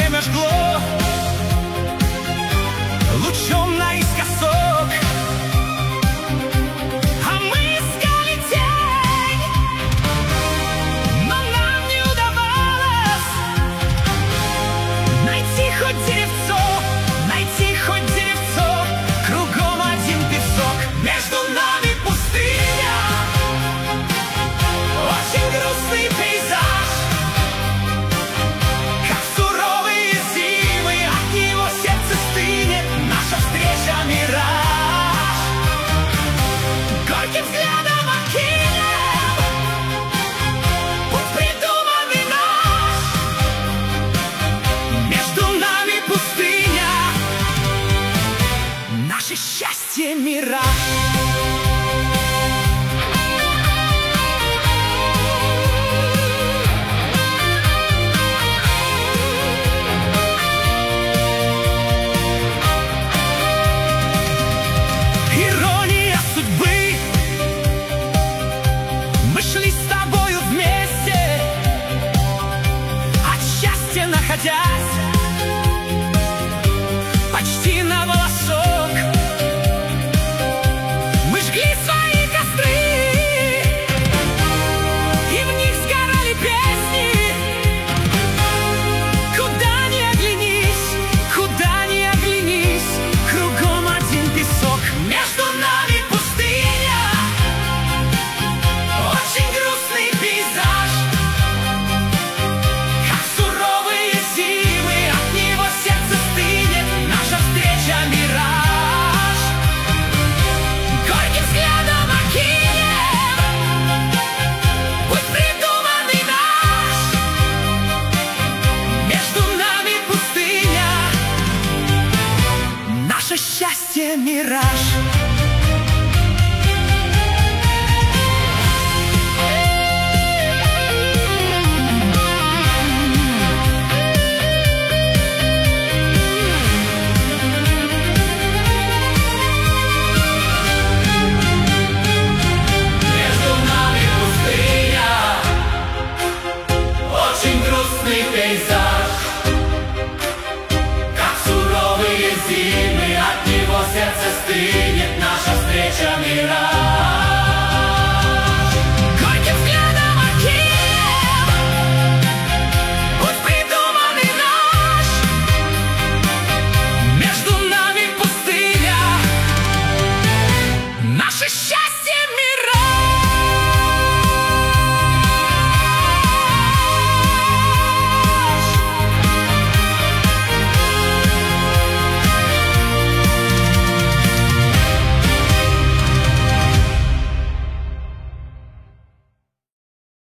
время жгло лучом наискосок, а мы искали тень, но нам не удавалось найти хоть деревцо, найти хоть деревцо. Кругом один песок, между нами пустыня, очень грустный пейзаж. Как суровые зимы, от него сердце стынет, наша встреча мираж. Горьким взглядом окинем путь придуманный наш. Между нами пустыня, наше счастье мираж. Ирония судьбы, мы шли с тобою вместе, от счастья находясь почти на волосок. Мы жгли свои костры, и в них сгорали песни. Куда ни оглянись, куда ни оглянись, кругом один песок. Между нами пустыня, очень грустный пейзаж. Как суровые зимы, от него сердце стынет, наша встреча мираж. Горьким взглядом окинем путь придуманный наш. Между нами пустыня, наше счастье мираж. Между нами пустыня, очень грустный пейзаж. Как суровые зимы, от него сердце стынет, наша встреча мираж. Горьким взглядом окинем путь придуманный наш. Между нами пустыня, наше счастье.